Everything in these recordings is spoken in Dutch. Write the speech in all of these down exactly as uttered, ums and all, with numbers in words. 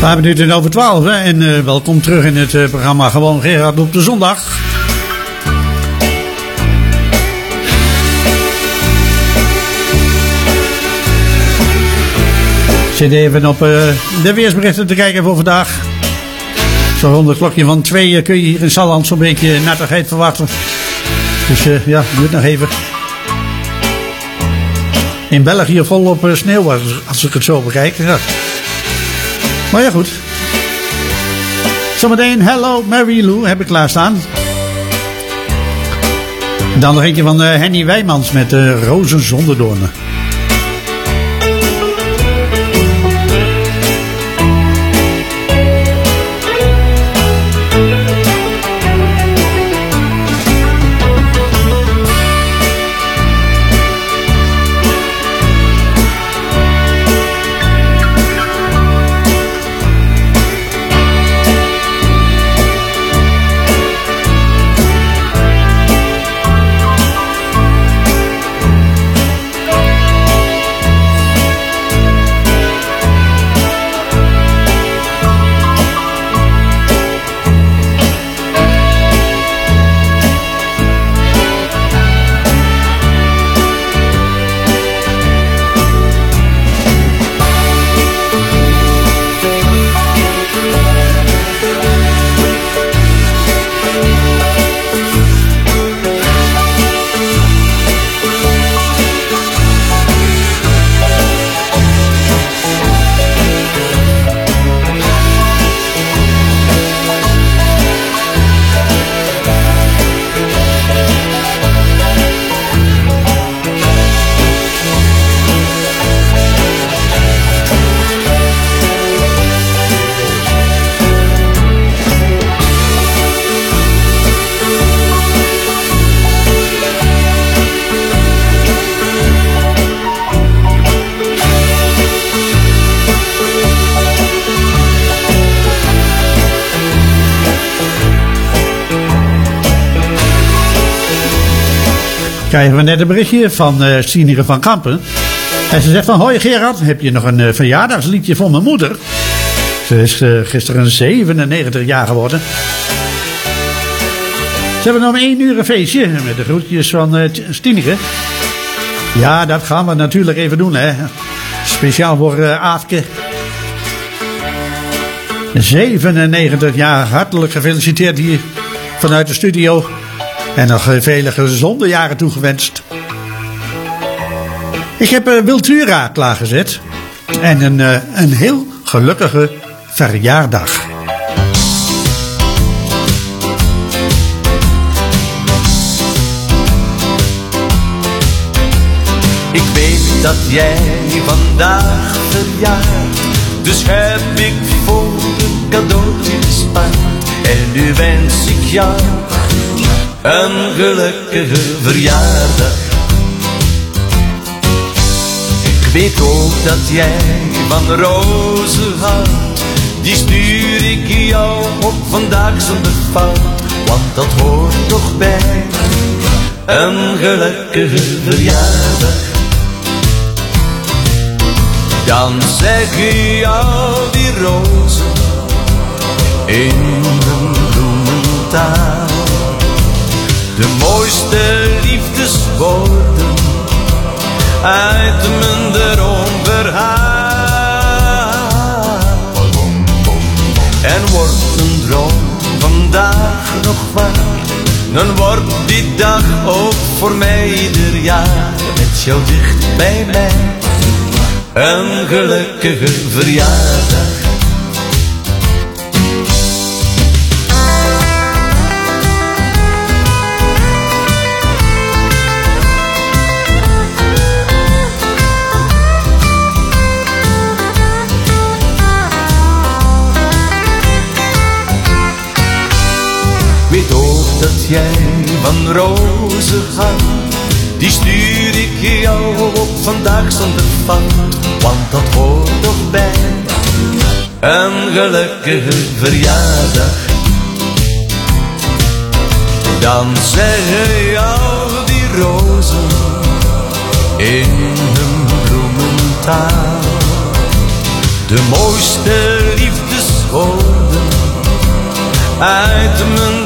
Vijf minuten over twaalf hè? En uh, welkom terug in het uh, programma Gewoon Gerard op de zondag. Ik zit even op uh, de weersberichten te kijken voor vandaag. Zo rond het klokje van twee uh, kun je hier in Salland zo'n beetje nattigheid verwachten. Dus uh, ja, duurt nog even. In België volop uh, sneeuw als, als ik het zo bekijk. Ja. Maar ja, goed. Zometeen Hello Mary Lou heb ik klaarstaan. Dan nog eentje van uh, Henny Wijmans met uh, Rozen zonder doornen. Krijgen we net een berichtje van uh, Sinire van Kampen. En ze zegt van, hoi Gerard, heb je nog een uh, verjaardagsliedje voor mijn moeder? Ze is uh, gisteren zevenennegentig jaar geworden. Ze hebben nog één uur een feestje met de groetjes van uh, Sinire. Ja, dat gaan we natuurlijk even doen, hè. Speciaal voor uh, Aafke. zevenennegentig jaar, hartelijk gefeliciteerd hier vanuit de studio. En nog vele gezonde jaren toegewenst. Ik heb uh, Wiltura klaargezet. En een, uh, een heel gelukkige verjaardag. Ik weet dat jij vandaag verjaart. Dus heb ik voor een cadeautje gespaard. En nu wens ik jou een gelukkige verjaardag. Ik weet ook dat jij van rozen houdt. Die stuur ik jou op vandaag zonder fout. Want dat hoort toch bij een gelukkige verjaardag. Dan zeggen jou die rozen in een bloementaal de mooiste liefdeswoorden uit mijn droomverhaal. En wordt een droom vandaag nog waar, dan wordt die dag ook voor mij ieder jaar met jou dicht bij mij een gelukkige verjaardag. Weet ook dat jij van rozen houdt. Die stuur ik jou op vandaag zonder fout. Want dat hoort toch bij een gelukkige verjaardag. Dan zeggen jou die rozen in hun bloementaal de mooiste liefdes woorden uit mijn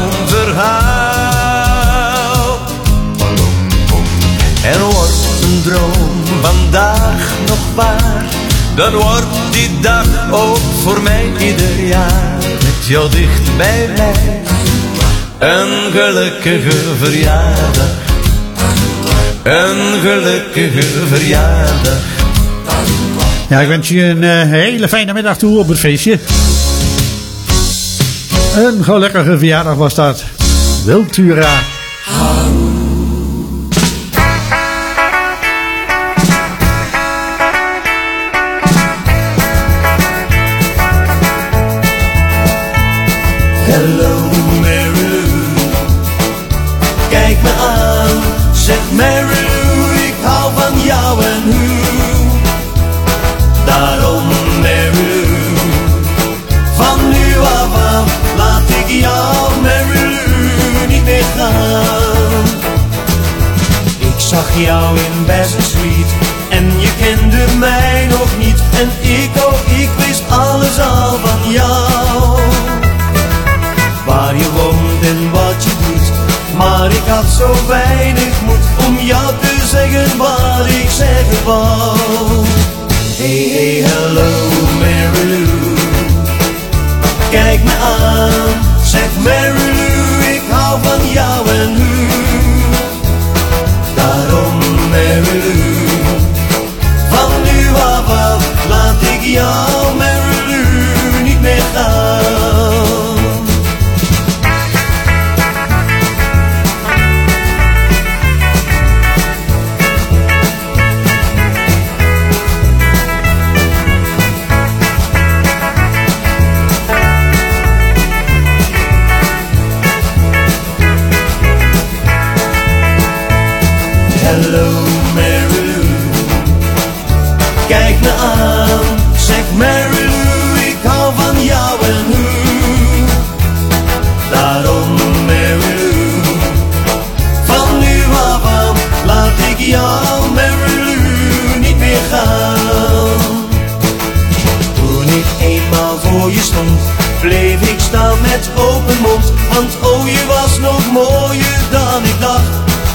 droomverhaal. En wordt een droom vandaag nog waar, dan wordt die dag ook voor mij ieder jaar met jou dicht bij mij een gelukkige verjaardag. Een gelukkige verjaardag. Ja, ik wens je een uh, hele fijne middag toe op het feestje. Een gelukkige verjaardag was dat. Wiltura. Hello Mary, kijk me aan, zeg Mary, ik hou van jou en u. Daarom Mary, van nu af aan laat ik jou Mary niet meer gaan. Ik zag jou in Bassett Street en je kende mij nog niet. En ik, oh ik wist alles al van jou. Waar je woont en wat je doet, maar ik had zo weinig moed om jou te zeggen wat ik zeggen wou. Hey, hey, hello, Mary Lou. Kijk me aan, zeg Mary Lou, ik hou van jou en u. Daarom, Mary Lou, van nu af aan laat ik jou, Mary Lou, niet meer gaan. Hello Mary Lou, kijk me aan, zeg Mary Lou, ik hou van jou en u. Daarom Mary Lou, van nu af aan laat ik jou Mary Lou niet meer gaan. Toen ik eenmaal voor je stond, bleef ik staan met open mond, want oh je was nog mooier dan ik dacht.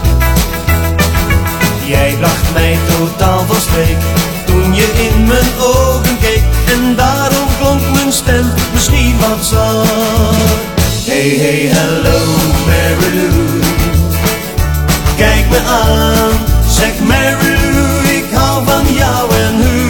Jij bracht mij totaal van streek toen je in mijn ogen keek. En daarom klonk mijn stem misschien wat zacht. Hey, hey, hello, Mary Lou. Kijk me aan, zeg Mary Lou, ik hou van jou en u.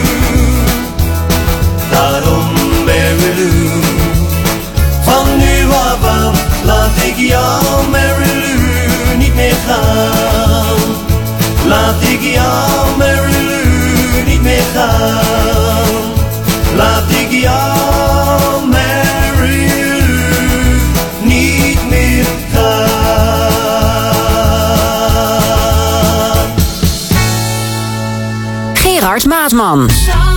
Daarom, Mary Lou, van nu af aan laat ik jou, Mary Lou, niet meer gaan. Laat ik jou, Mary Lou, niet meer gaan. Laat ik jou, Mary Lou, niet meer gaan. Gerard Maatman.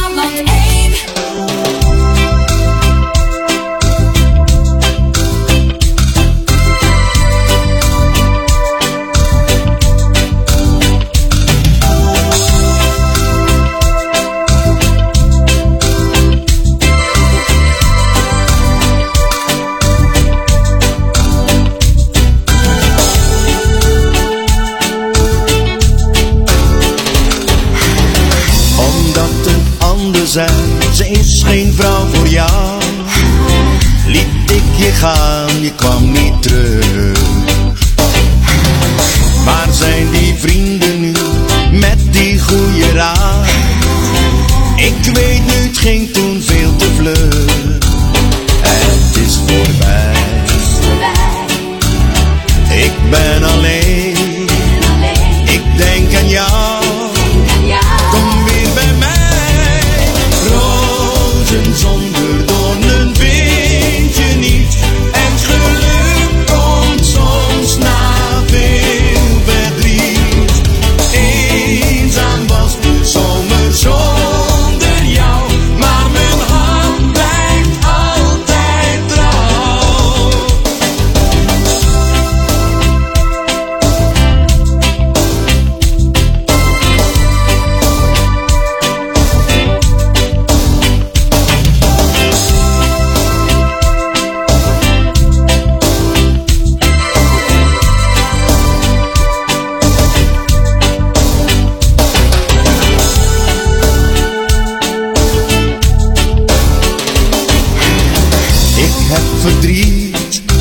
Ze is geen vrouw voor jou. Liet ik je gaan, je kwam niet terug. Waar zijn die vrienden nu met die goede raad? Ik weet nu, het ging toen veel te vlug. Het is voorbij. Ik ben alleen. Ik denk aan jou. Kom weer bij mij. Rozen zonder doornen vind je niet. En geluk komt soms na veel verdriet. Eenzaam was de zomer zonder jou. Maar mijn hart blijft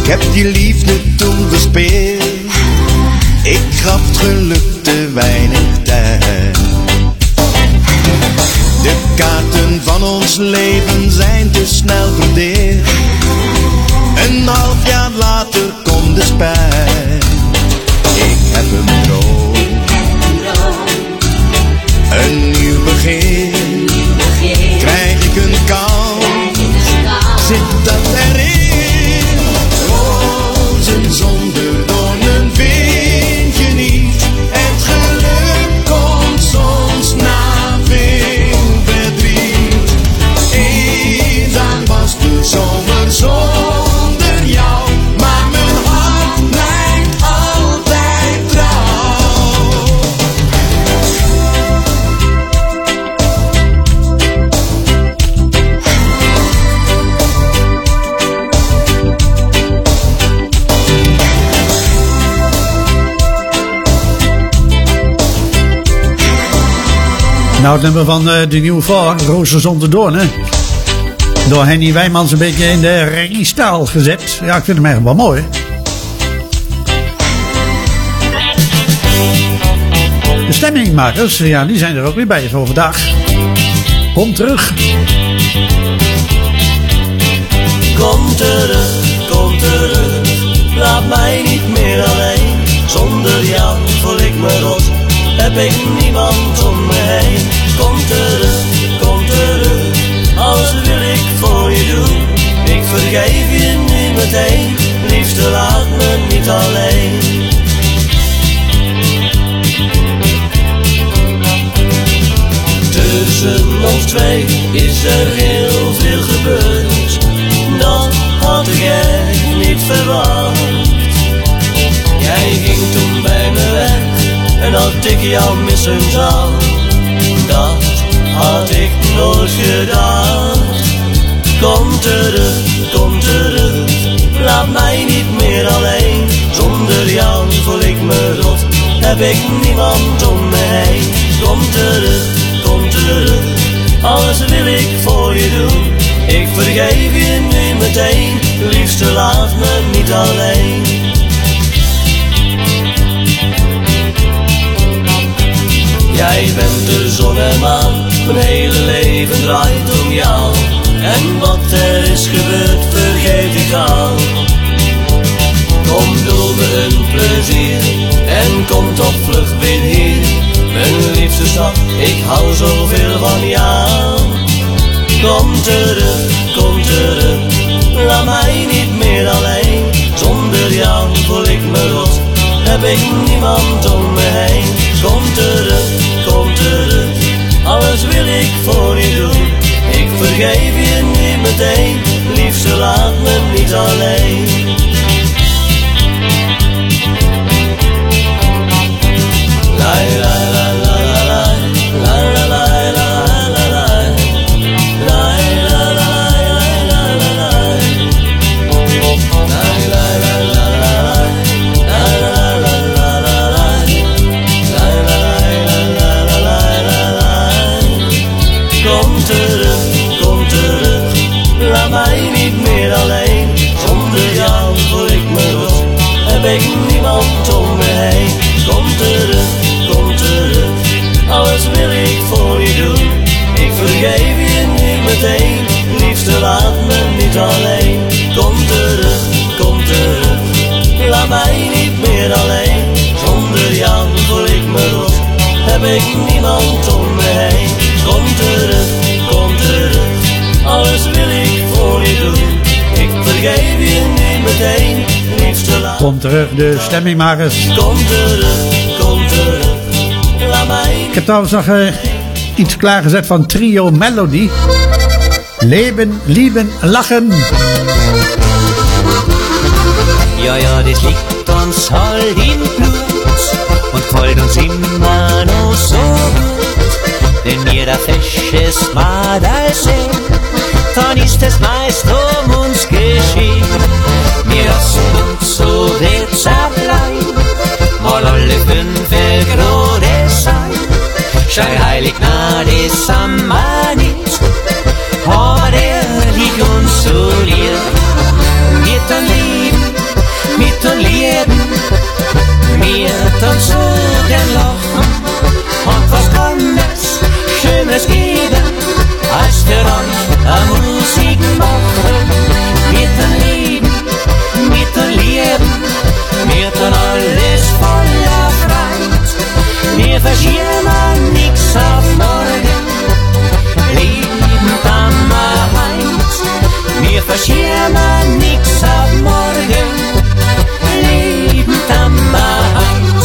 heb die liefde toen verspeeld. Ik gaf het geluk te weinig tijd. De kaarten van ons leven zijn te snel verdeeld. Een half jaar later komt de spijt. Ik heb een droom, een nieuw begin. Krijg ik een kans, zit dat erin? Rozen zonder doornen vind je niet. Het geluk komt soms na veel verdriet. Eenzaam was de zomer zonder jou, maar mijn hart blijft altijd trouw. Nou, het nummer van uh, de nieuwe voor, Rozen zonder doornen. Door Henny Wijmans een beetje in de reggae-stijl gezet. Ja, ik vind hem eigenlijk wel mooi. De stemmingmakers, ja, die zijn er ook weer bij voor vandaag. Kom terug. Kom terug, kom terug. Laat mij niet meer alleen. Zonder jou voel ik me rot. Heb ik niemand om me heen. Kom terug, kom terug. Alles wil ik voor je doen. Ik vergeef je nu meteen. Liefste, laat me niet alleen. Tussen ons twee is er heel veel gebeurd. Dat had ik echt niet verwacht. Jij ging toen bij me weg en dat ik jou missen zou, dat had ik nooit gedacht. Kom terug, kom terug. Laat mij niet meer alleen. Zonder jou voel ik me rot. Heb ik niemand om me heen. Kom terug, kom terug. Alles wil ik voor je doen. Ik vergeef je nu meteen. Liefste, laat me niet alleen. Jij bent de zon en maan. Mijn hele leven draait om jou. En wat er is gebeurd vergeet ik al. Kom, doe me een plezier en kom toch vlug weer hier. Mijn liefste stad, ik hou zoveel van jou. Kom terug, kom terug. Laat mij niet meer alleen. Zonder jou voel ik me rot. Heb ik niemand om me heen. Kom terug, kom terug. Alles wil ik voor je doen. Ik vergeef je nu meteen. Liefste, laat me niet alleen. La la la la la la la la la la la la. Kom terug, kom terug. Laat mij niet meer alleen. Zonder jou voel ik me rot. Heb ik niemand om me heen. Kom terug, kom terug. Alles wil ik voor je doen. Ik vergeef je nu meteen. Liefste, laat me niet alleen. Kom terug, kom terug. Laat mij niet meer alleen. Zonder jou voel ik me rot. Heb ik niemand om me heen. Kom terug, kom terug. Alles wil ik voor je doen. Ik vergeef je nu meteen. Liefste, laat Kom terug, de stemmingmakers. Kom terug, kom terug. Laat mij. Ik heb trouwens nog uh, iets klaargezet van Trio Melody. Leben, lieben, lachen. Ja, ja, das liegt uns halt im Blut und kalt uns immer noch so gut. Wenn wir da fesches Madal sehen, dann ist es meist um uns geschehen. Wir lassen uns so wird's allein, mal alle fünf Grade sein. Schau heilig na des Sommer nicht, aber er liegt uns so lieb. Wir dann lieben uns Sorgen lachen. Und was kann es Schönes geben, als für euch eine Musik machen? Wir tun lieben, wir tun lieben, wir tun alles voller Freude. Wir verschieben nix auf morgen, lieben dann mal heut. Wir verschieben nix auf morgen, lieben dann mal heut.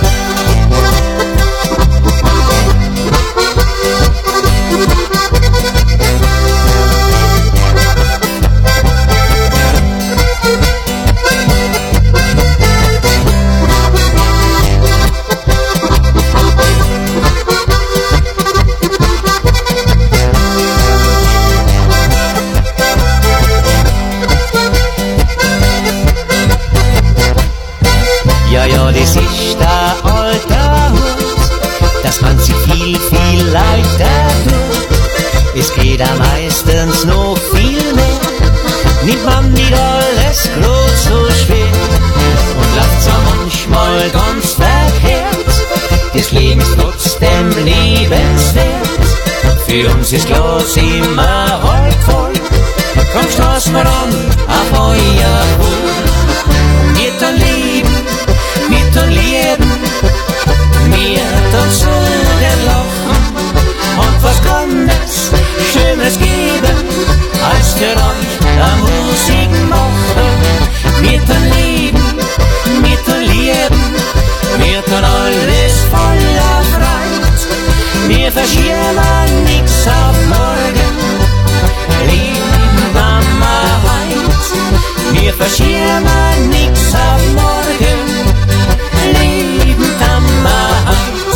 Das ist der alte Hut, dass man sich viel, viel leichter tut. Es geht am meistens noch viel mehr, nimmt man nicht alles groß so schwer und läuft so manchmal ganz verkehrt. Das Leben ist trotzdem lebenswert, für uns ist Glas immer halb voll. Komm, stoß mal an auf euer Wohl. Wir tun lieben, wir tun lieben, wir tun Sorgen lachen. Und was kann es Schönes geben, als für euch eine Musik machen? Wir tun lieben, wir tun lieben, wir tun alles voller Freude. Wir verschieben nix auf morgen, lieben dann mal heut. Wir verschieben nix auf morgen, lieben dann mal heut.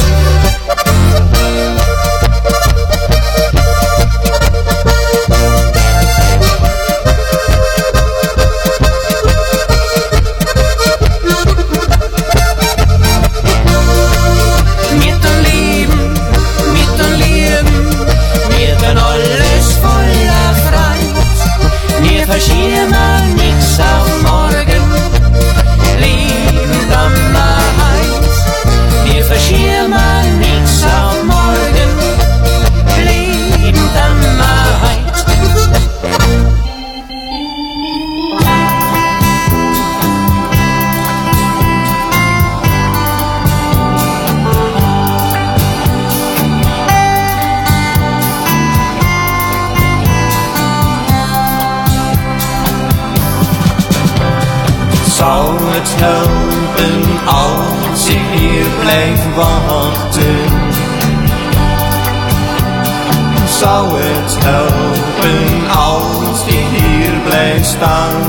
Wir tun lieben, wir tun lieben, wir tun alles voller Freude. Wir verschieben nix auf morgen, lieben dann mal heut. Wir verschieben nix auf morgen, lieben dann mal heut. Zou het helpen als ik hier blijf wachten? Zou het helpen als ik hier blijf staan?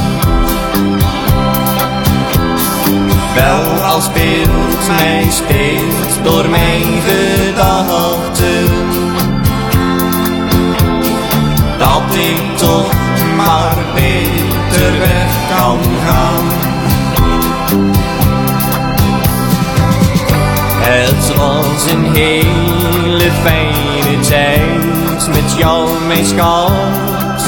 Wel, als beeld mij steeds door mijn gedachten, dat ik toch maar beter weg kan gaan. Het was een hele fijne tijd met jou, mijn schat.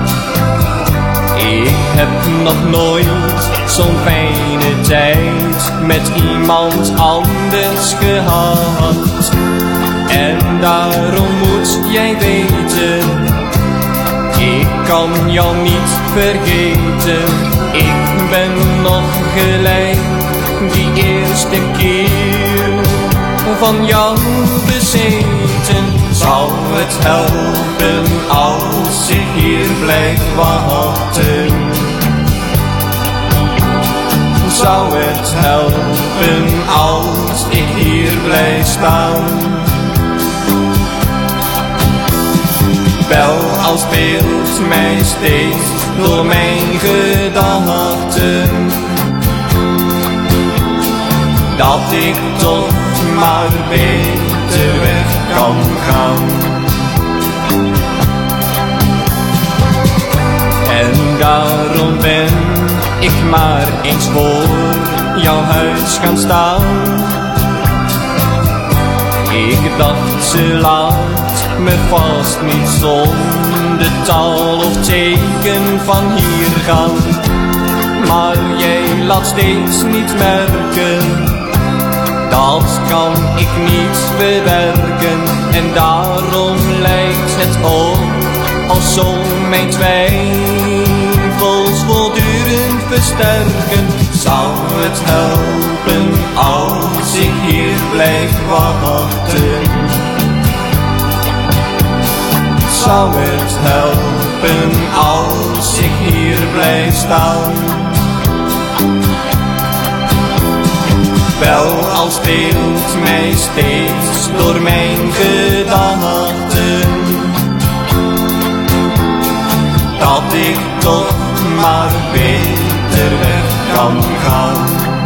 Ik heb nog nooit zo'n fijne tijd met iemand anders gehad. En daarom moet jij weten, ik kan jou niet vergeten. Ik ben nog gelijk die eerste keer van jou bezeten. Zou het helpen als ik hier blijf wachten? Zou het helpen als ik hier blijf staan? Wel, als beeld mij steeds door mijn gedachten, dat ik toch maar beter weg kan gaan. En daarom ben ik maar eens voor jouw huis gaan staan. Ik dacht, ze laat me vast niet zonder taal of teken van hier gaan. Maar jij laat steeds niet merken Dat kan ik niet bewerken en daarom lijkt het op alsof mijn twijfels voortdurend versterken. Zou het helpen als ik hier blijf wachten? Zou het helpen als ik hier blijf staan? Wel, al speelt mij steeds door mijn gedachten dat ik toch maar beter weg kan gaan.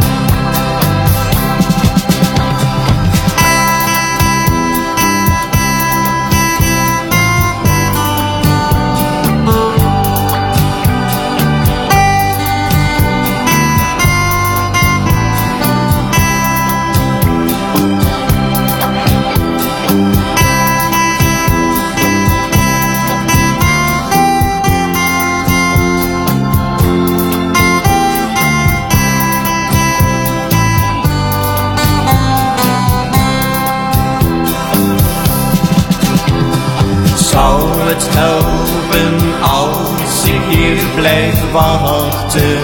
Zou het helpen als ik hier blijf wachten?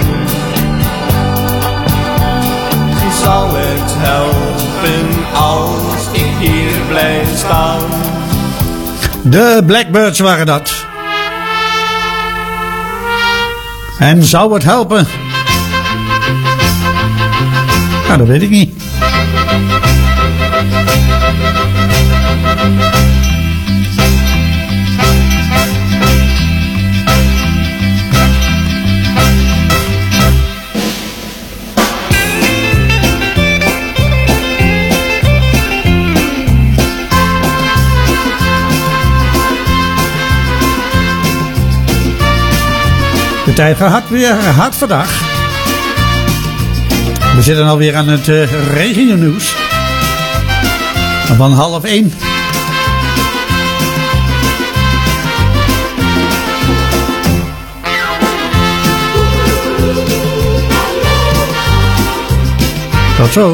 Zou het helpen als ik hier blijf staan? De Blackbirds waren dat. En zou het helpen? Nou, dat weet ik niet. De tijd gaat weer hard vandaag. We zitten alweer aan het uh, regionieuws. Van half één. Tot zo.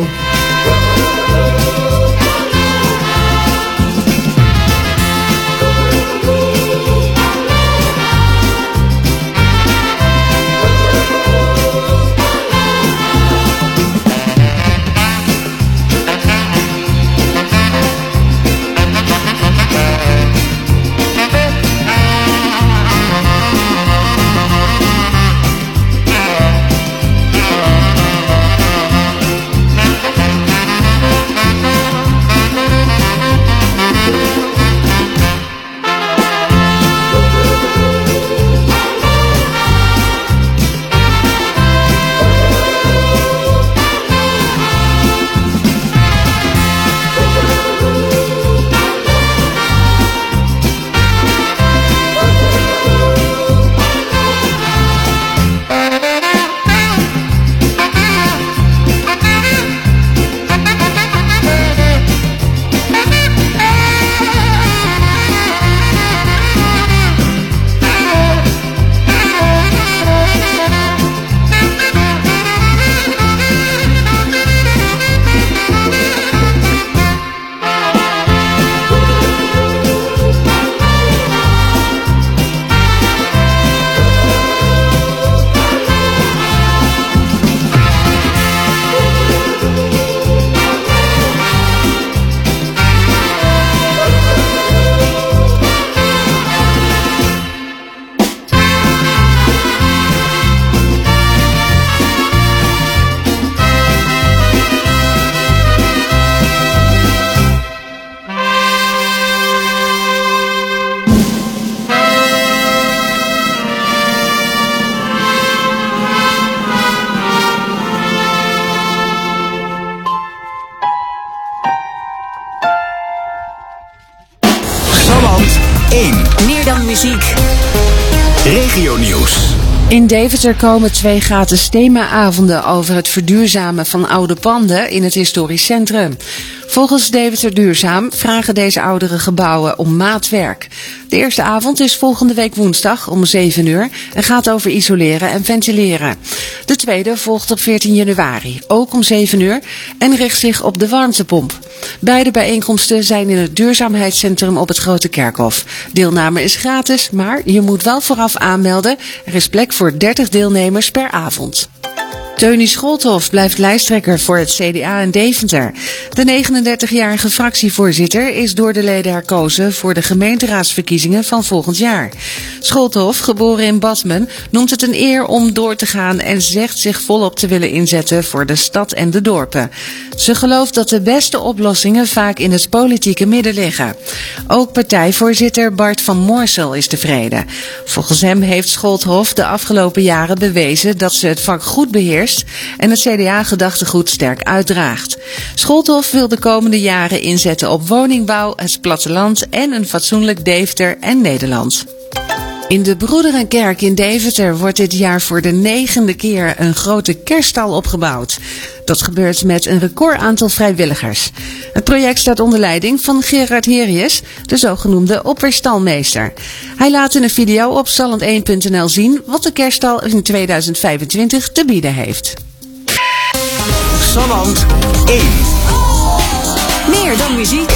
Meer dan muziek. Regionieuws. In Deventer komen twee gratis themaavonden over het verduurzamen van oude panden in het historisch centrum. Volgens Deventer Duurzaam vragen deze oudere gebouwen om maatwerk. De eerste avond is volgende week woensdag om zeven uur en gaat over isoleren en ventileren. De tweede volgt op veertien januari, ook om zeven uur, en richt zich op de warmtepomp. Beide bijeenkomsten zijn in het duurzaamheidscentrum op het Grote Kerkhof. Deelname is gratis, maar je moet wel vooraf aanmelden. Er is plek voor dertig deelnemers per avond. Teunie Scholthoff blijft lijsttrekker voor het C D A in Deventer. De negenendertigjarige fractievoorzitter is door de leden herkozen voor de gemeenteraadsverkiezingen van volgend jaar. Scholthoff, geboren in Badmen, noemt het een eer om door te gaan en zegt zich volop te willen inzetten voor de stad en de dorpen. Ze gelooft dat de beste oplossingen vaak in het politieke midden liggen. Ook partijvoorzitter Bart van Moorsel is tevreden. Volgens hem heeft Scholthoff de afgelopen jaren bewezen dat ze het vak goed beheerst en het C D A-gedachtegoed sterk uitdraagt. Scholthoff wil de komende jaren inzetten op woningbouw, het platteland en een fatsoenlijk Deventer en Nederland. In de Broederenkerk in Deventer wordt dit jaar voor de negende keer een grote kerststal opgebouwd. Dat gebeurt met een record aantal vrijwilligers. Het project staat onder leiding van Gerard Herius, de zogenoemde opweerstalmeester. Hij laat in een video op salland één punt n l zien wat de kerststal in tweeduizend vijfentwintig te bieden heeft. Salland één. Meer dan muziek.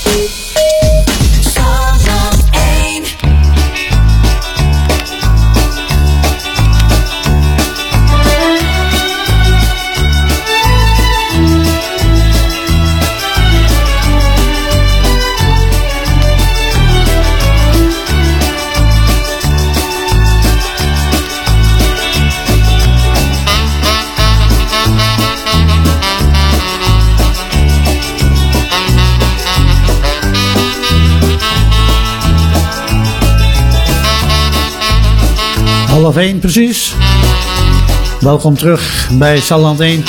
Half één precies. Welkom terug bij Salland één.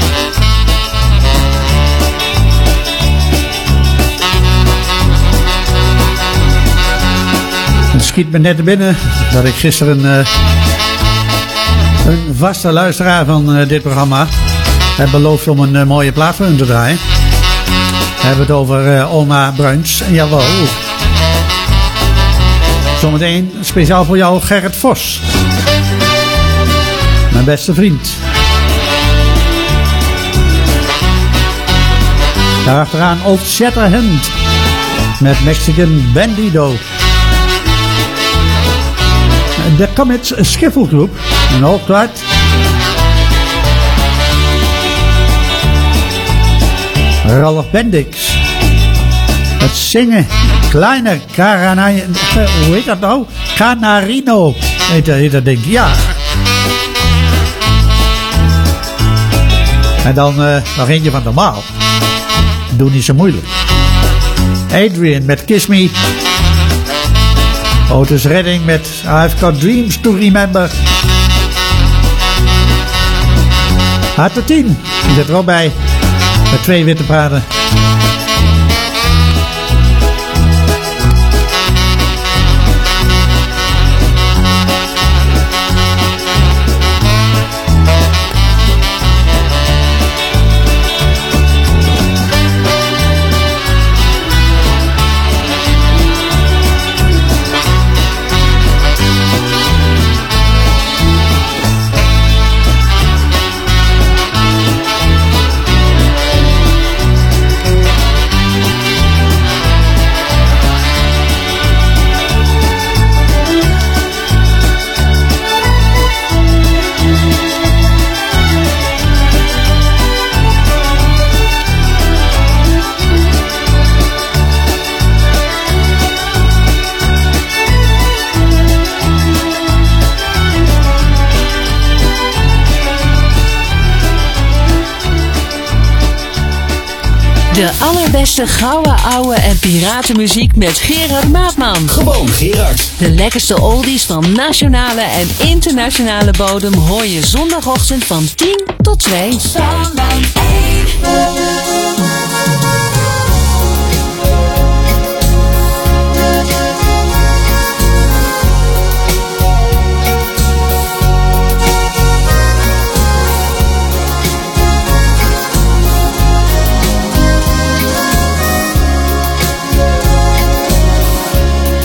Het schiet me net te binnen dat ik gisteren uh, een vaste luisteraar van uh, dit programma heb beloofd om een uh, mooie plaat voor hem te draaien. We hebben het over uh, Oma Bruins. En jawel. Zometeen speciaal voor jou Gerrit Vos. Mijn beste vriend. Daarachteraan Old Shatterhand met Mexican Bandido. De Comets Schiffelgroep. En ook kwijt. Ralph Bendix. Het zingen. Kleine Carana... Hoe heet dat nou? Canarino. Heet dat, heet dat ding. Ja. En dan uh, nog eentje van normaal. Doe niet zo moeilijk. Adrian met Kiss Me. Otis Redding met I've Got Dreams to Remember. Harte tien. Die zit er ook bij. Met twee witte paarden. De allerbeste gouden, ouwe en piratenmuziek met Gerard Maatman. Gewoon Gerard. De lekkerste oldies van nationale en internationale bodem hoor je zondagochtend van tien tot twee.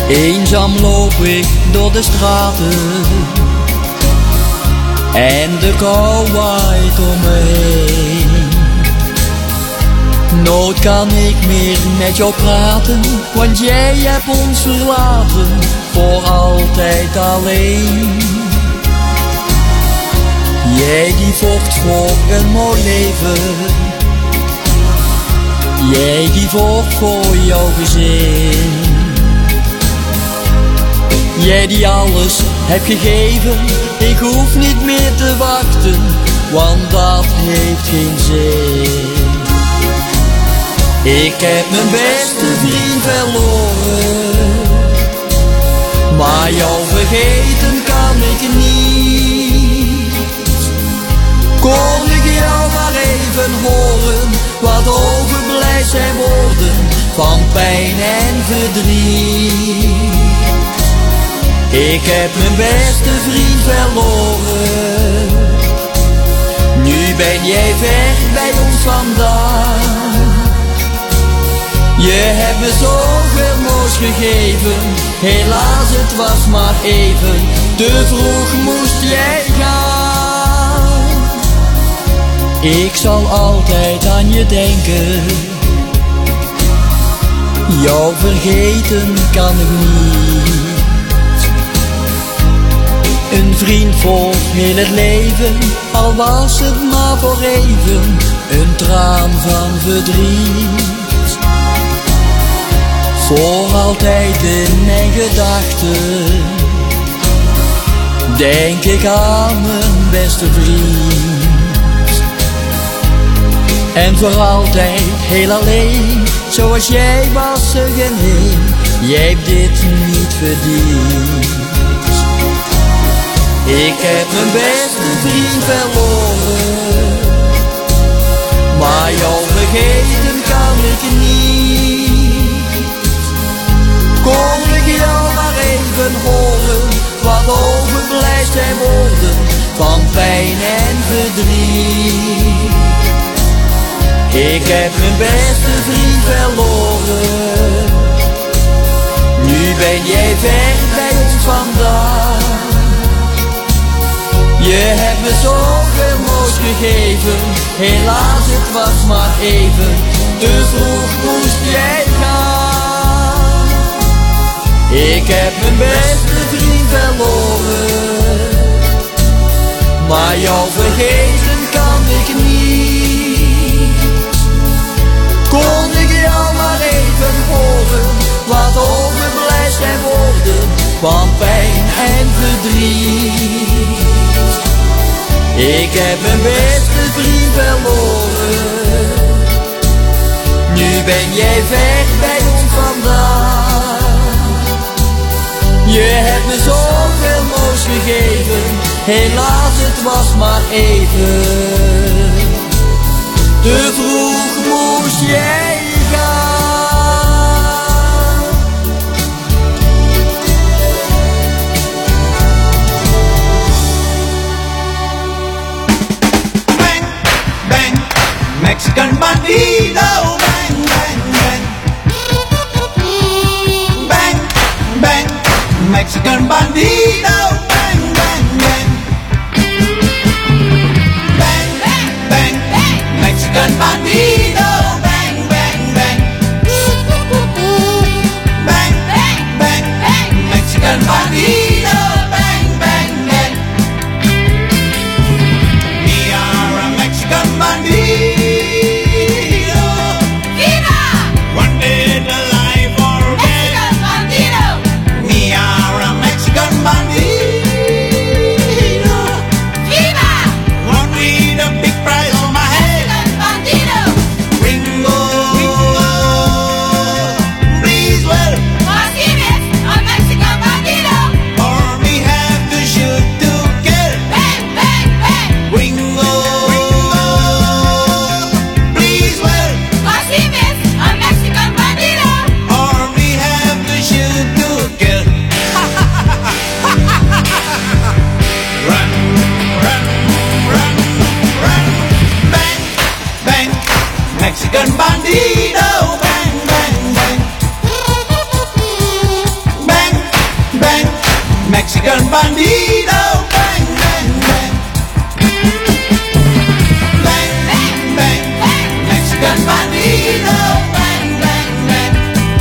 Eenzaam loop ik door de straten en de kou waait om me heen. Nooit kan ik meer met jou praten, want jij hebt ons verlaten, voor altijd alleen. Jij die vocht voor een mooi leven, jij die vocht voor jouw gezin. Jij die alles hebt gegeven, ik hoef niet meer te wachten, want dat heeft geen zin. Ik heb mijn beste vriend verloren, maar jou vergeten kan ik niet. Kon ik jou maar even horen, wat overblijft zijn woorden van pijn en verdriet. Ik heb mijn beste vriend verloren, nu ben jij ver bij ons vandaan. Je hebt me zoveel moois gegeven, helaas het was maar even, te vroeg moest jij gaan. Ik zal altijd aan je denken, jou vergeten kan ik niet. Een vriend voor heel het leven, al was het maar voor even, een traan van verdriet. Voor altijd in mijn gedachten denk ik aan mijn beste vriend. En voor altijd heel alleen, zoals jij was er geen een, jij hebt dit niet verdiend. Ik heb mijn beste vriend verloren, maar jou vergeten kan ik niet. Kon ik jou maar even horen, wat overblijft zijn woorden van pijn en verdriet. Ik heb mijn beste vriend verloren, nu ben jij ver bij ons vandaan. Je hebt me zoveel moois gegeven, helaas het was maar even, te vroeg moest jij gaan. Ik heb mijn beste vriend verloren, maar jou vergeten kan ik niet. Kon ik jou maar even horen, wat overblijft zijn woorden van pijn en verdriet. Ik heb mijn beste vriend verloren, nu ben jij ver bij ons vandaan. Je hebt me zoveel moois gegeven, helaas het was maar even, te vroeg moest jij gaan. Bang, bang, Mexican bandido, bang, bang, bang. Bang, bang, Mexican bandido, bang, bang, bang. Bang, bang, bang, Mexican bandido, bang, Mexican bandito, bang, bang, bang. Bang, bang, bang, Mexican bandito, bang, bang, bang.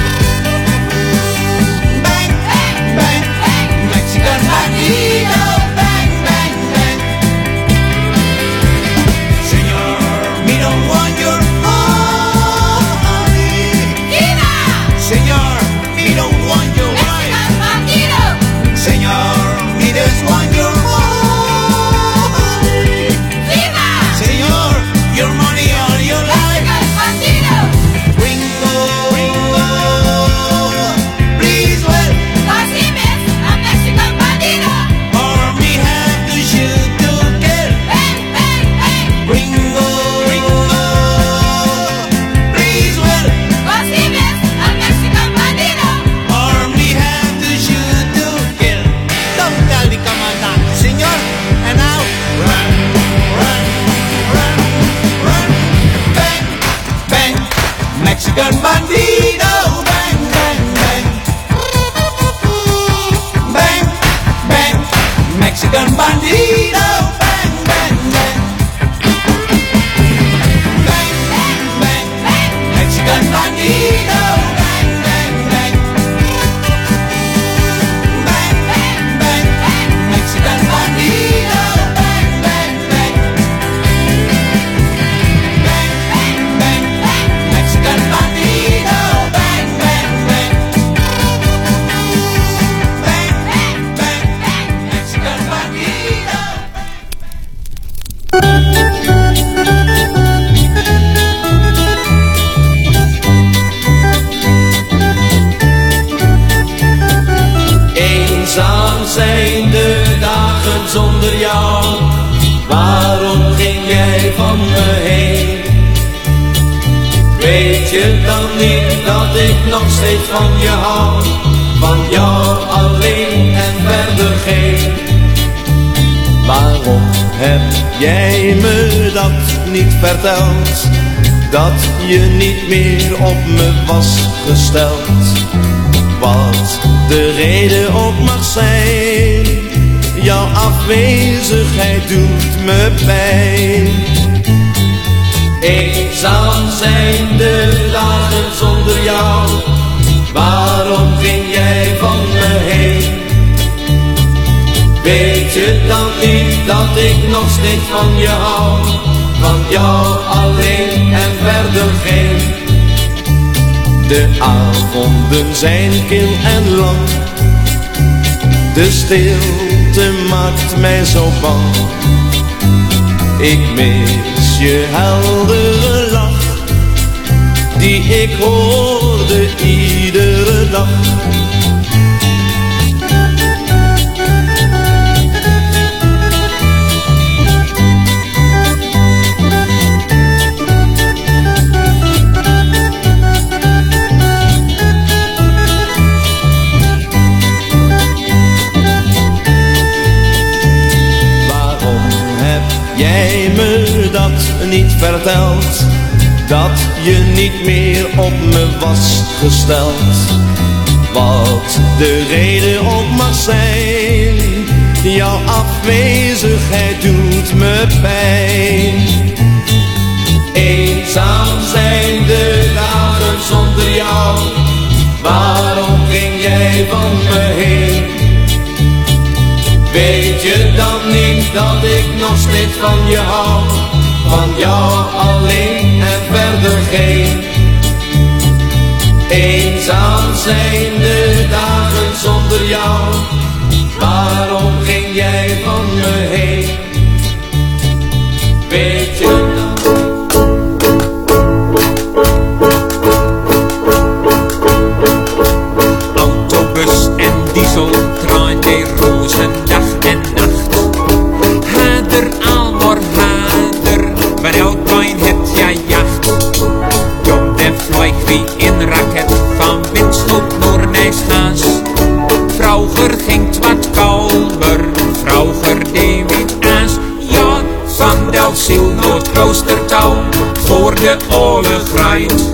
Bang, bang, bang, Mexican bandito, bang, bang, bang. Señor, me don't want your money. Señor, me don't want your wife. Señor, me just want your money. Señor, your money all your life. Gringo, gringo, please well. Or me have to shoot to kill. Gringo, gringo, please well. Or me have to shoot to kill. Don't tell the commandant, Senor, and now run, run, run, run. Bang, bang, Mexican bandito, bang, bang, bang. Bang, bang, Mexican bandito, bang, bang, bang. Bang, bang, Mexican bandito, bang, bang, bang. Bang, bang, Mexican bandito, bang, bang, bang. Bang, bang, Mexican bandito, bang, bang, bang. Bang, bang, Mexican bandito. Eenzaam zijn de dagen zonder jou. Waarom ging jij van me heen? Weet je dan niet dat ik nog steeds van je hou? Van jou alleen en verder geen. Waarom heb jij me dat niet verteld? Dat je niet meer op me was gesteld. Wat de reden ook mag zijn, jouw afwezigheid doet me pijn. Eenzaam zijn de dagen zonder jou. Waarom ging jij van me heen? Weet je dan niet dat ik nog steeds van je hou? Van jou alleen en verder geen. De avonden zijn kil en lang. De stilte maakt mij zo bang. Ik mis je heldere lach, die ik hoorde iedere dag. Jij me dat niet verteld, dat je niet meer op me was gesteld. Wat de reden ook mag zijn, jouw afwezigheid doet me pijn. Eenzaam zijn de dagen zonder jou. Waarom ging jij van me heen? Weet je dan niet dat ik nog steeds van je hou? Van jou alleen en verder geen. Eenzaam zijn de dagen zonder jou. Waarom ging jij van me heen? Weet je dan? Autobus en diesel trein die rozen dag en nacht. Hader almor hader, waar elk trein het ja jacht. Jong de vlieg wie in raket van Winsloot naar Nijshaas. Vroeger ging wat kalmer, vroeger deed wie aas. Ja, van Delziel naar Kloostertouw, voor de oorlog rijdt.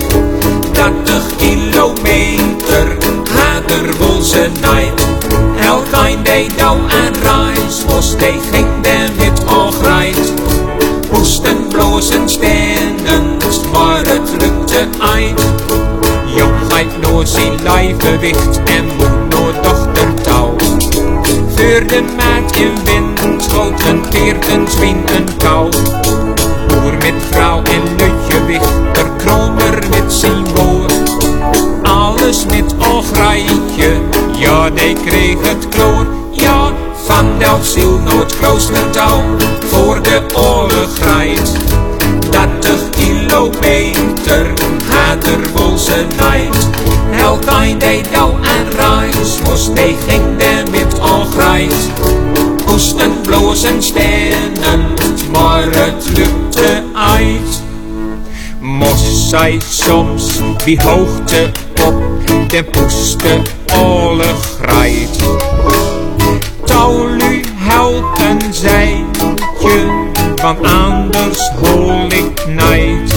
dertig kilometer, hader wil ze nijd. Elk de dauw en reis was, die ging de wit algrijt. Moesten blozen stenen, maar het lukte eind. Jongheid door zijn lijfgewicht en moet door dochter touw. Voor de maat in wind schoten veertien zwien een kou. Boer met vrouw en nutjewicht, der kroner met zijn woord. Alles met algrijtje, ja die kreeg het kloor. Ja, van Delfziel Noord Kloostertouw voor de oorlogrijd. dertig kilometer had er vol zijn nijd. Elkijn deed dauw en reis, moest die ging de met algrijt. Moesten blozen stenen, maar het lukte uit. Moest zij soms die hoogte op, de poeste oorlogrijd. Touwlu helpen zijtje, want anders hol ik nijd.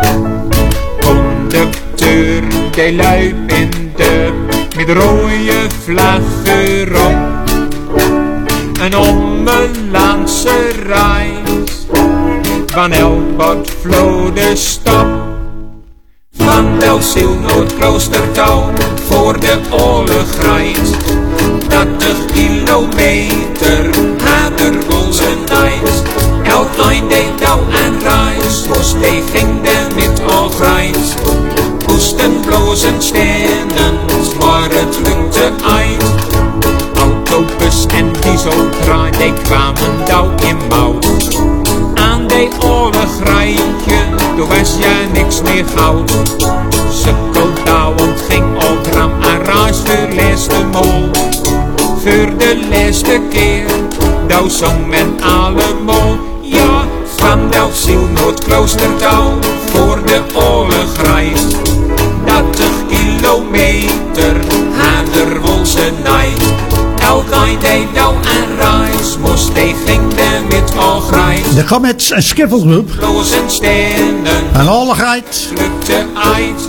Conducteur, de luip in de, met rode vlaggen erop. Een ommelandse reis, van Elbert vloot de stap. Van Delfziel Noord Kloostertouw voor de oorlogrijd. dertig kilometer had er vol zijn nijd. Elk eind deed dauw en reis, was die ging de met algrijt. Moesten blozen stenen, maar het lukte eind. Autobus en dieseltrein, die kwamen dauw in mouw. Aan die oorlogrijtje, toen was ja niks meer goud. Sukkeldauwend ging ook ram en reis voor laatste mol. Voor de laatste keer, dauw zong men allemaal. Ja, van Delfziel Noord Kloostertouw voor de oorlogrijd. dertig kilometer had er vol zijn nijd. Elkijn deed dauw en reis, moest die ging de met algrijt. De Comets en Skiffelgroep. Blozen stenen, en alligheid. Lukte uit.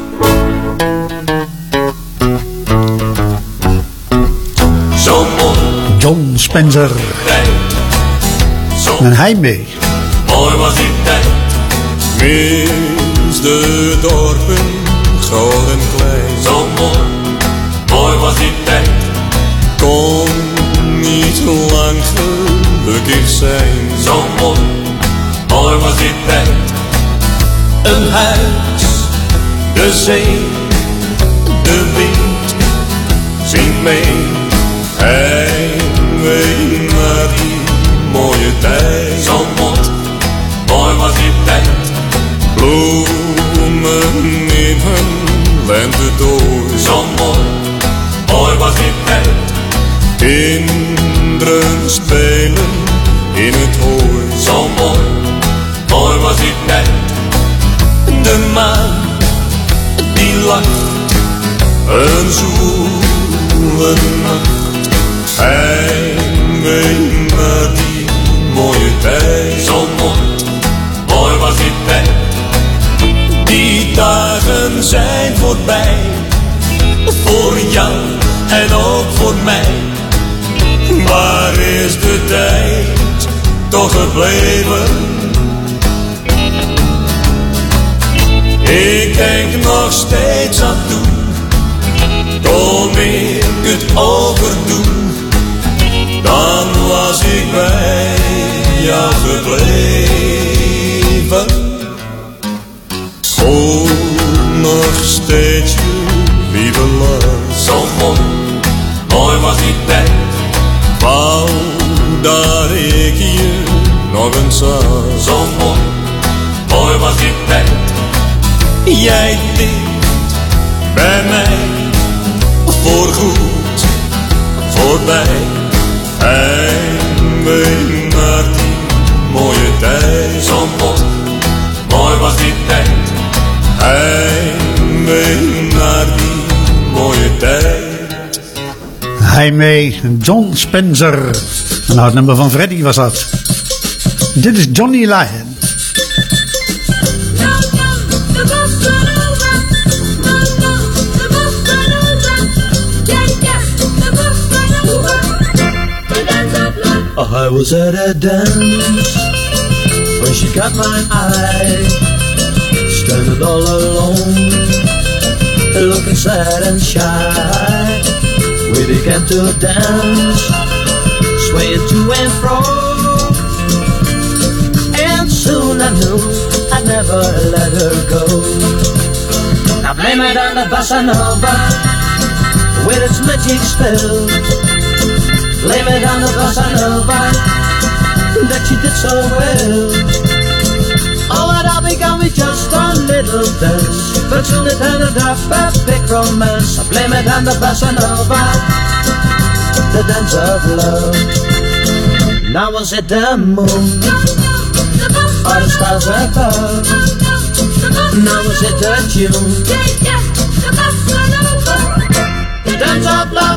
Zo mooi. John Spencer. En hij mee. Mooi was die tijd. Mis de dorpen, groot en klein. Zo mooi. Mooi was die tijd. Kon niet lang gelukkig zijn. Zo mooi. Mooi was die tijd. Een huis, de zee, de wind, zing mee. Heimwee naar die mooie tijd. Zo mooi. Mooi was die tijd. Bloemen in hun lentedooi. Zo mooi. Mooi was die tijd. Kinderen spelen in het hooi. Zo mooi. Mooi was die tijd. De maan die lacht, een zoele nacht. Heimwee naar die mooie tijd. Zo mooi. Mooi was die tijd. Die dagen zijn voorbij, voor jou en ook voor mij. Waar is de tijd toch gebleven? Ik denk nog steeds aan toen, kon ik het overdoen, dan was ik bij jou gebleven. Oh, nog steeds je lieve lach. Zo mooi. Mooi was die tijd. Wou dat ik je nog eens zag. Zo mooi. Mooi was die tijd. Jij dicht bij mij, voorgoed, voorbij. Heimwee naar die mooie tijd. Zo mooi. Mooi was die tijd. Heimwee naar die mooie tijd. Hij mee, John Spencer. Nou, het nummer van Freddy was dat. Dit is Johnny Lyon. I was at a dance when she got my eye, standing all alone, looking sad and shy. We began to dance, swaying to and fro, and soon I knew I'd never let her go. Now blame it on the bossa nova with its magic spell. Blame it on the bossa nova that she did so well. Oh, it all began with just a little dance, but soon it ended up a big romance. I blame it on the bossa nova, the dance of love. Now was it the moon or the stars above? Now was it the tune, the dance of love.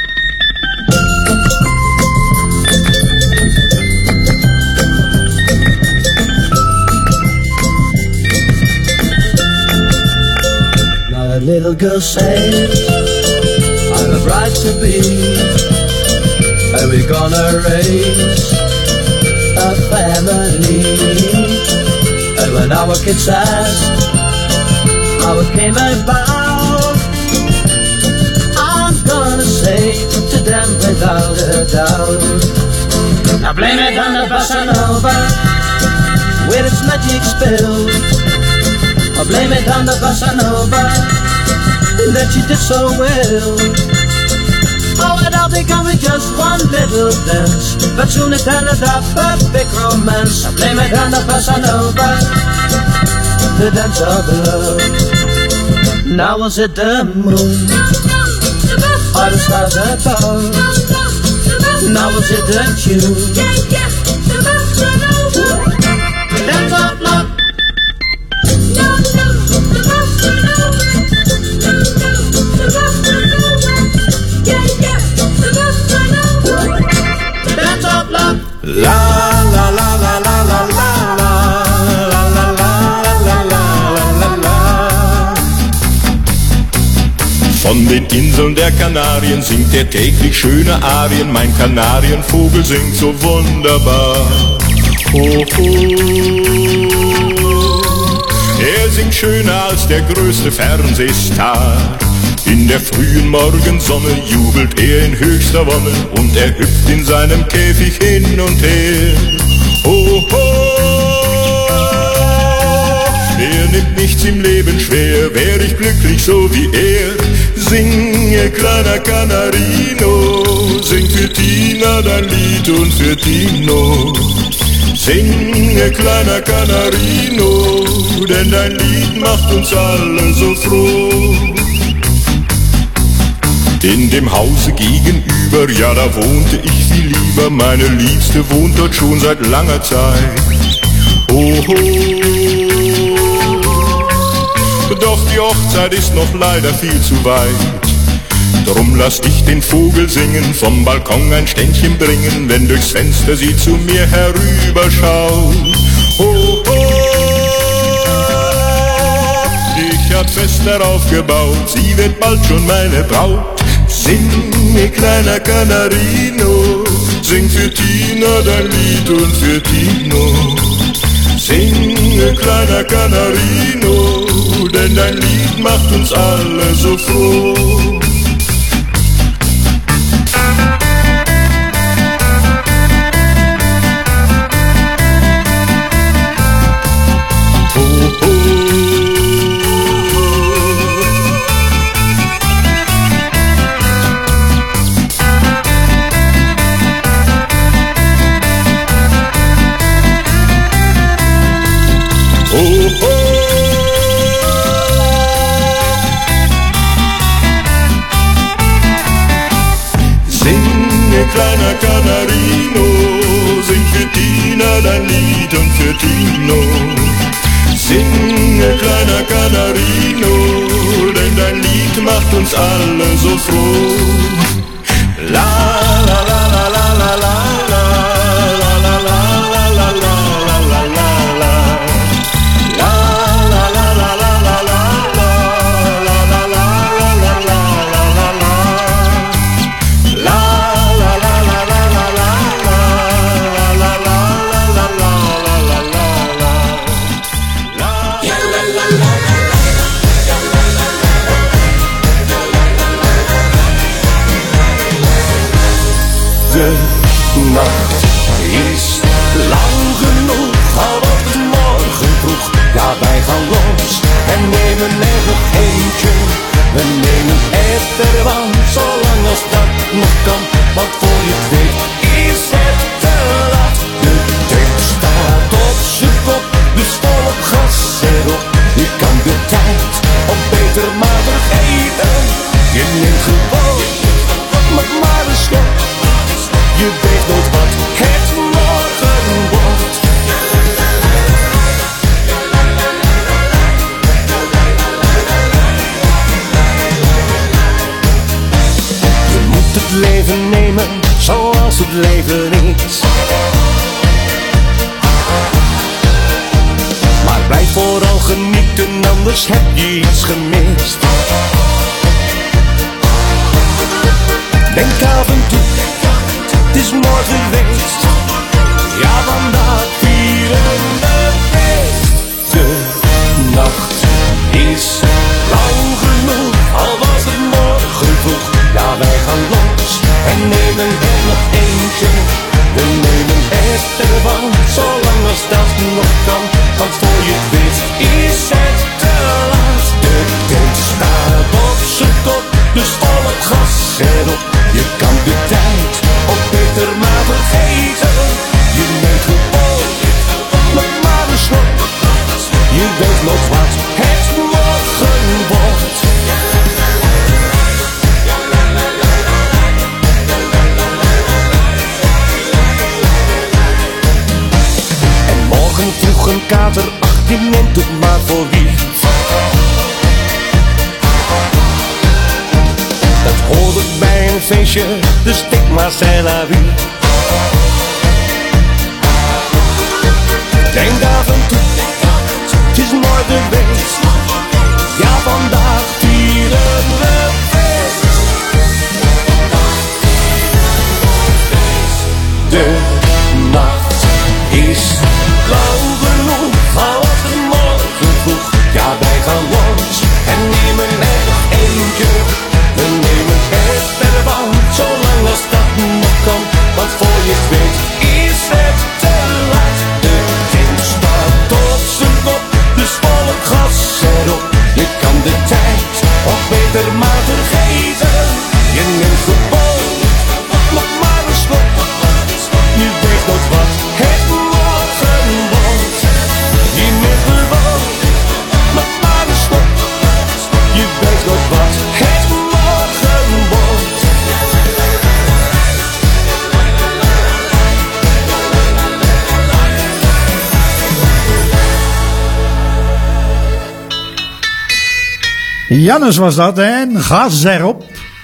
Now the little girl says, I'm a bride to be, and we're gonna raise a family. And when our kids ask how it came about, I'm gonna say to them without a doubt. Now blame it on the bossa nova with its magic spell. I blame it on the bossa nova that she did so well. Oh, it all began with just one little dance, but soon it ended up a big romance. I blame it on the bossa nova, the dance of love. Now was it the moon or the stars above? Now was it the tune, the dance of love. La la la la la la la la la la la la la. Von den Inseln der Kanarien singt er täglich schöne Arien. Mein Kanarienvogel singt so wunderbar. Oh, oh. Er singt schöner als der größte Fernsehstar. In der frühen Morgensonne jubelt er in höchster Wonne und er hüpft in seinem Käfig hin und her. Oh, oh, er nimmt nichts im Leben schwer, wär ich glücklich so wie er. Singe, kleiner Canarino, sing für Tina dein Lied und für Tino. Singe, kleiner Canarino, denn dein Lied macht uns alle so froh. In dem Hause gegenüber, ja da wohnte ich viel lieber, meine Liebste wohnt dort schon seit langer Zeit. Oh, oh. Doch die Hochzeit ist noch leider viel zu weit. Drum lass ich den Vogel singen, vom Balkon ein Ständchen bringen, wenn durchs Fenster sie zu mir herüberschaut. Oh, oh. Ich hab fest darauf gebaut, sie wird bald schon meine Braut. Singe, kleiner Canarino, sing für Tina dein Lied und für Tino. Singe, kleiner Canarino, denn dein Lied macht uns alle so froh. Kleiner Canarino, sing für Tina dein Lied und für Tino. Singe, kleiner Canarino, denn dein Lied macht uns alle so froh. La la la la la la la la la la la la la la la la. De nacht is lang genoeg, al wordt het morgen vroeg. Ja, wij gaan los en nemen er nog eentje. We nemen echter van, zolang als dat nog kan. Want voor je het weet is het te laat. De tent staat op zijn kop, dus vol op gas erop. Je kan de tijd op beter maar vergeten. Je neemt gewoon nog maar een slok. Je weet nooit wat het morgen wordt. Je moet het leven nemen zoals het leven is. Maar blijf vooral genieten, anders heb je iets gemist. Denk af en toe, het is morgen geweest. Ja, vandaag vieren we feest. De nacht is lang genoeg, al was het morgen vroeg. Ja, wij gaan los en nemen er nog eentje. We nemen echt ervan, zolang als dat nog kan. Want voor je het weet is het te laat. De tent staat op zijn kop, dus vol op gas erop. Je kan de tijd ook beter maar vergeten. Je neemt gewoon nog maar een slok. Je weet nog wat het morgen wordt. En morgen vroeg een kater, ach die neemt het maar voor wie. Dat hoort het bij een feestje, dus denk maar c'est la vie. Denk af en toe, het is morgen geweest. Ja, vandaag vieren we feest. De nacht is lang genoeg, al was het morgen vroeg. Ja, wij gaan los en nemen er nog eentje. We nemen echt ervan, zolang als dat nog kan. Want voor je het weet is het te laat. De tent staat op zijn kop, dus vol op gas erop. Je kan de tijd ook beter maar vergeten. Je neemt gewoon nog maar een slok. Je weet nooit wat het morgen wordt. Je neemt gewoon nog maar een slok. Je weet nooit wat het morgen wordt. Jannes was dat en gas erop.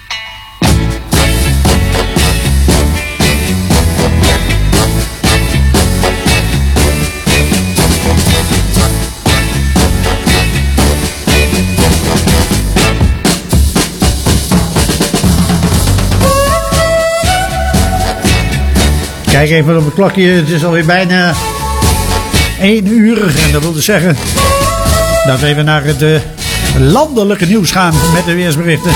Kijk even op het klokje, het is alweer bijna één uur. En dat wil dus zeggen dat we even naar het uh, landelijke nieuws gaan met de weersberichten.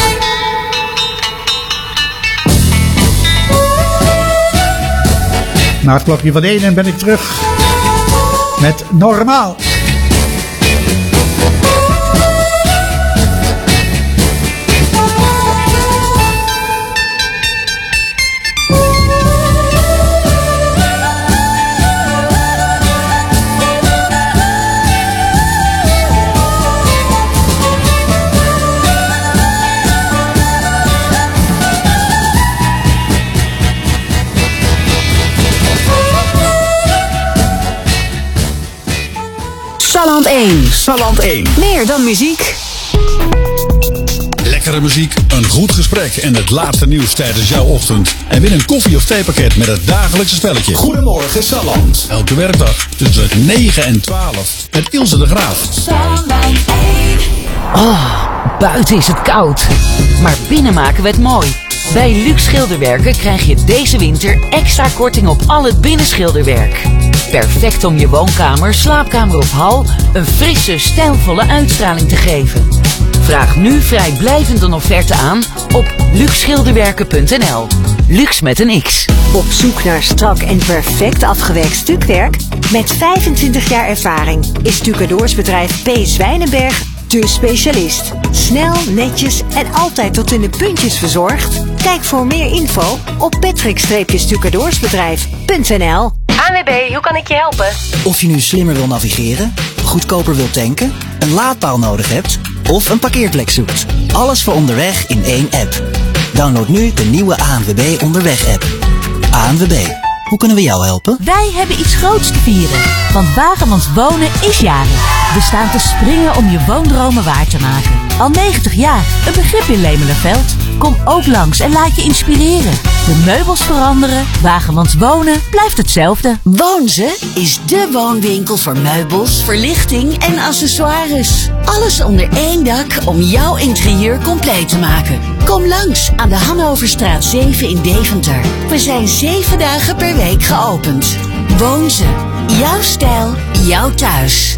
Na het klokje van één ben ik terug met Normaal. Salland één. Salland één. Meer dan muziek. Lekkere muziek, een goed gesprek en het laatste nieuws tijdens jouw ochtend. En win een koffie- of theepakket met het dagelijkse spelletje. Goedemorgen Salland. Elke werkdag tussen negen en twaalf. Met Ilse de Graaf. Salland één. Oh, buiten is het koud. Maar binnen maken we het mooi. Bij Luxe Schilderwerken krijg je deze winter extra korting op al het binnenschilderwerk. Perfect om je woonkamer, slaapkamer of hal een frisse, stijlvolle uitstraling te geven. Vraag nu vrijblijvend een offerte aan op luxe schilderwerken punt n l. Luxe met een X. Op zoek naar strak en perfect afgewerkt stukwerk? Met vijfentwintig jaar ervaring is stucadoorsbedrijf P. Zwijnenberg de specialist. Snel, netjes en altijd tot in de puntjes verzorgd? Kijk voor meer info op patrick-stucadoorsbedrijf punt n l. A N W B, hoe kan ik je helpen? Of je nu slimmer wil navigeren, goedkoper wilt tanken, een laadpaal nodig hebt of een parkeerplek zoekt. Alles voor onderweg in één app. Download nu de nieuwe A N W B Onderweg-app. A N W B, hoe kunnen we jou helpen? Wij hebben iets groots te vieren, want Wagemans Wonen is jarig. We staan te springen om je woondromen waar te maken. Al negentig jaar, een begrip in Lemelerveld. Kom ook langs en laat je inspireren. De meubels veranderen, Wagemans Wonen blijft hetzelfde. Woonze is dé woonwinkel voor meubels, verlichting en accessoires. Alles onder één dak om jouw interieur compleet te maken. Kom langs aan de Hannoverstraat zeven in Deventer. We zijn zeven dagen per week geopend. Woonze, jouw stijl, jouw thuis.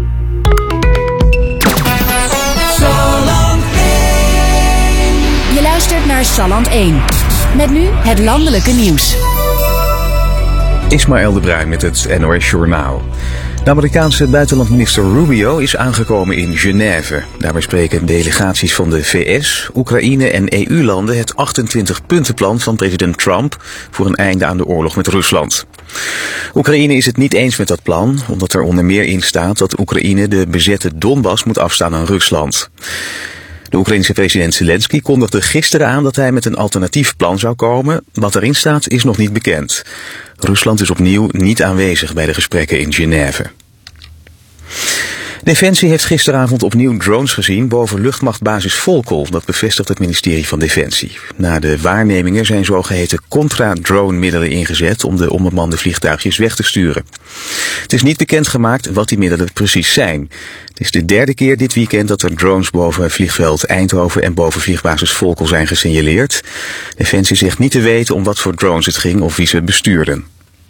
Je luistert naar Salland één. Met nu het landelijke nieuws. Ismaël de Bruin met het N O S Journaal. De Amerikaanse buitenlandminister Rubio is aangekomen in Genève. Daarbij spreken delegaties van de V S, Oekraïne en E U-landen het achtentwintig-puntenplan van president Trump voor een einde aan de oorlog met Rusland. Oekraïne is het niet eens met dat plan, omdat er onder meer in staat dat Oekraïne de bezette Donbass moet afstaan aan Rusland. De Oekraïense president Zelensky kondigde gisteren aan dat hij met een alternatief plan zou komen. Wat erin staat is nog niet bekend. Rusland is opnieuw niet aanwezig bij de gesprekken in Genève. Defensie heeft gisteravond opnieuw drones gezien boven luchtmachtbasis Volkel. Dat bevestigt het ministerie van Defensie. Na de waarnemingen zijn zogeheten contra-drone-middelen ingezet om de onbemande vliegtuigjes weg te sturen. Het is niet bekendgemaakt wat die middelen precies zijn. Het is de derde keer dit weekend dat er drones boven vliegveld Eindhoven en boven vliegbasis Volkel zijn gesignaleerd. Defensie zegt niet te weten om wat voor drones het ging of wie ze bestuurden.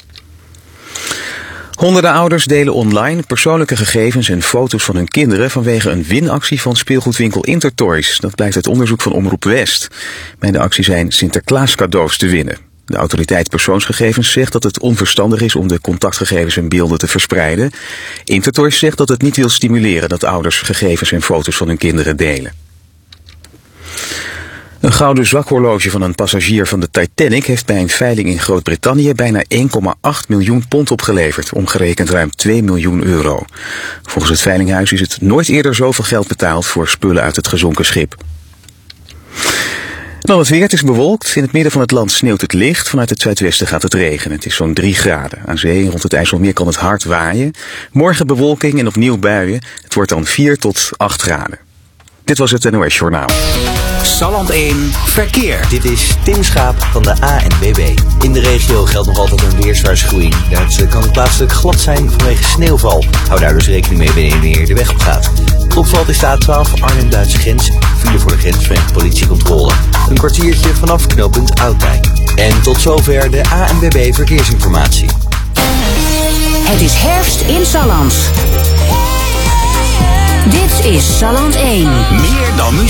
Honderden ouders delen online persoonlijke gegevens en foto's van hun kinderen vanwege een winactie van speelgoedwinkel Intertoys. Dat blijkt uit onderzoek van Omroep West. Bij de actie zijn Sinterklaas cadeaus te winnen. De autoriteit persoonsgegevens zegt dat het onverstandig is om de contactgegevens en beelden te verspreiden. Intertoys zegt dat het niet wil stimuleren dat ouders gegevens en foto's van hun kinderen delen. Een gouden zakhorloge van een passagier van de Titanic heeft bij een veiling in Groot-Brittannië bijna één komma acht miljoen pond opgeleverd, omgerekend ruim twee miljoen euro. Volgens het veilinghuis is het nooit eerder zoveel geld betaald voor spullen uit het gezonken schip. Dan het weer, het is bewolkt. In het midden van het land sneeuwt het licht. Vanuit het zuidwesten gaat het regenen. Het is zo'n drie graden. Aan zee en rond het IJsselmeer kan het hard waaien. Morgen bewolking en opnieuw buien. Het wordt dan vier tot acht graden. Dit was het N O S Journaal. Salland één, verkeer. Dit is Tim Schaap van de A N W B. In de regio geldt nog altijd een weerswaarschuwing. Het kan plaatselijk glad zijn vanwege sneeuwval. Hou daar dus rekening mee wanneer je de weg op gaat. Opvalt is de A twaalf Arnhem-Duitse grens. File voor de grens vanwege politiecontrole. Een kwartiertje vanaf knooppunt Oudijk. En tot zover de A N W B verkeersinformatie. Het is herfst in Salland. Dit is Salland één. Meer dan